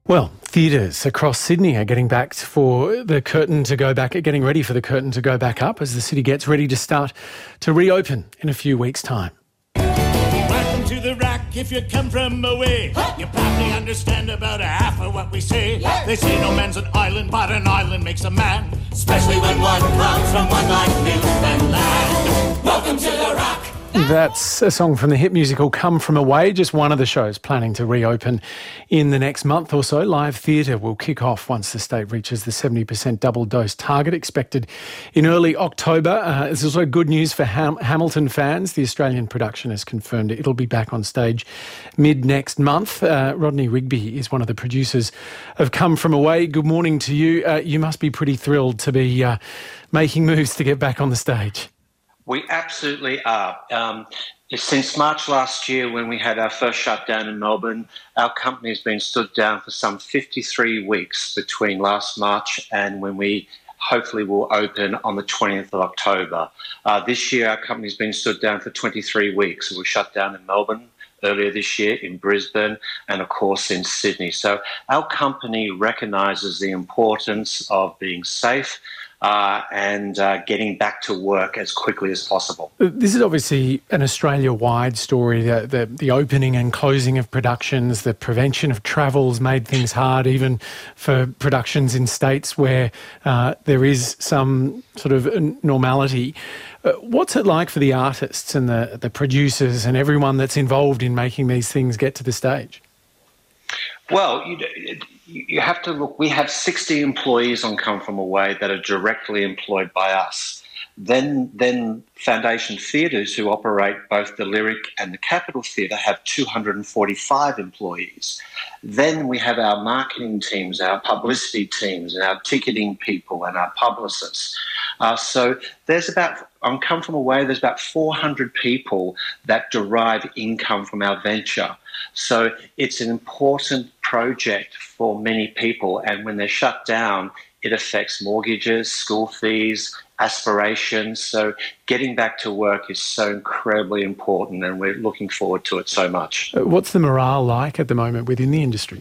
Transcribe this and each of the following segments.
Well, theatres across Sydney are getting ready for the curtain to go back up as the city gets ready to start to reopen in a few weeks' time. Welcome to the Rock. If you come from away, you probably understand about half of what we say. They say no man's an island, but an island makes a man, especially when one comes from one like Newfoundland. Welcome to the Rock. That's a song from the hit musical Come From Away, just one of the shows planning to reopen in the next month or so. Live theatre will kick off once the state reaches the 70% double dose target expected in early October. There's also good news for Hamilton fans. The Australian production has confirmed it'll be back on stage mid-next month. Rodney Rigby is one of the producers of Come From Away. Good morning to you. You must be pretty thrilled to be making moves to get back on the stage. We absolutely are. Since March last year, when we had our first shutdown in Melbourne, our company has been stood down for some 53 weeks between last March and when we hopefully will open on the 20th of October. This year, our company's been stood down for 23 weeks. We were shut down in Melbourne earlier this year, in Brisbane, and of course in Sydney. So our company recognises the importance of being safe and getting back to work as quickly as possible. This is obviously an Australia-wide story. The opening and closing of productions, the prevention of travels made things hard, even for productions in states where there is some sort of normality. What's it like for the artists and the producers and everyone that's involved in making these things get to the stage? Well, you have to look. We have 60 employees on Come From Away that are directly employed by us. Then Foundation Theatres, who operate both the Lyric and the Capitol Theatre, have 245 employees. Then we have our marketing teams, our publicity teams, and our ticketing people and our publicists. So on Come From Away, there's about 400 people that derive income from our venture. So it's an important project for many people, and when they're shut down, it affects mortgages, school fees, aspirations. So getting back to work is so incredibly important, and we're looking forward to it so much. What's the morale like at the moment within the industry?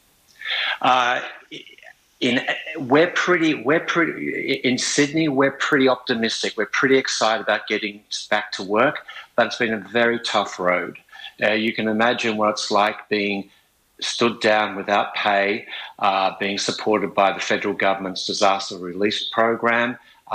In Sydney, we're pretty optimistic. We're pretty excited about getting back to work, but it's been a very tough road. You can imagine what it's like being stood down without pay, being supported by the federal government's disaster relief program,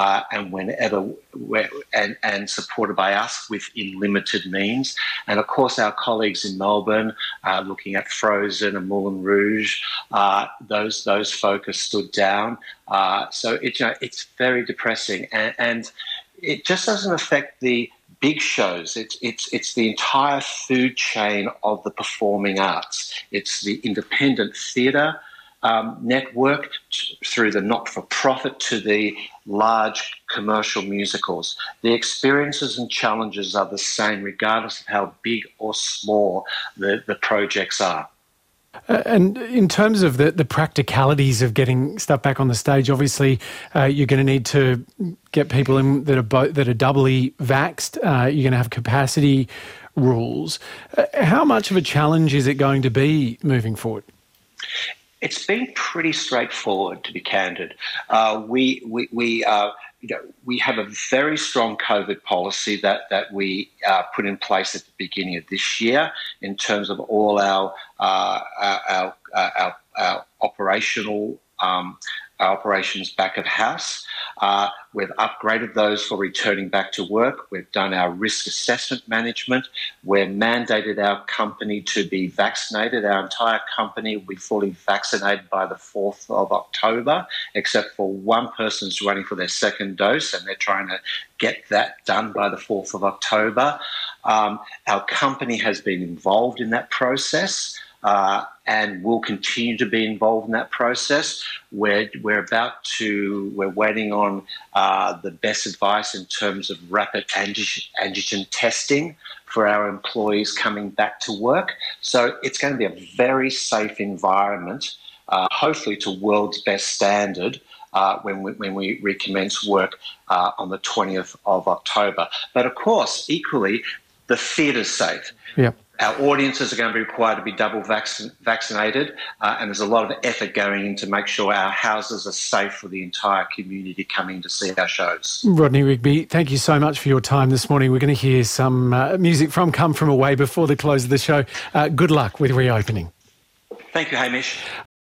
and supported by us within limited means. And of course, our colleagues in Melbourne, looking at Frozen and Moulin Rouge, those folk are stood down. So it's very depressing, and it just doesn't affect the big shows. It's the entire food chain of the performing arts. It's the independent theatre network through the not-for-profit to the large commercial musicals. The experiences and challenges are the same regardless of how big or small the projects are. And in terms of the practicalities of getting stuff back on the stage, obviously you're going to need to get people in that are doubly vaxxed. You're going to have capacity rules. How much of a challenge is it going to be moving forward? It's been pretty straightforward, to be candid. We have a very strong COVID policy that we put in place at the beginning of this year in terms of all our operations back of house. We've upgraded those for returning back to work. We've done our risk assessment management. We've mandated our company to be vaccinated. Our entire company will be fully vaccinated by the 4th of October, except for one person's running for their second dose, and they're trying to get that done by the 4th of October. Our company has been involved in that process. And will continue to be involved in that process. We're waiting on the best advice in terms of rapid antigen testing for our employees coming back to work. So it's going to be a very safe environment, hopefully to world's best standard, when we recommence work on the 20th of October. But of course, equally, the theatre's safe. Yeah. Our audiences are going to be required to be double vaccinated, and there's a lot of effort going in to make sure our houses are safe for the entire community coming to see our shows. Rodney Rigby, thank you so much for your time this morning. We're going to hear some music from Come From Away before the close of the show. Good luck with reopening. Thank you, Hamish.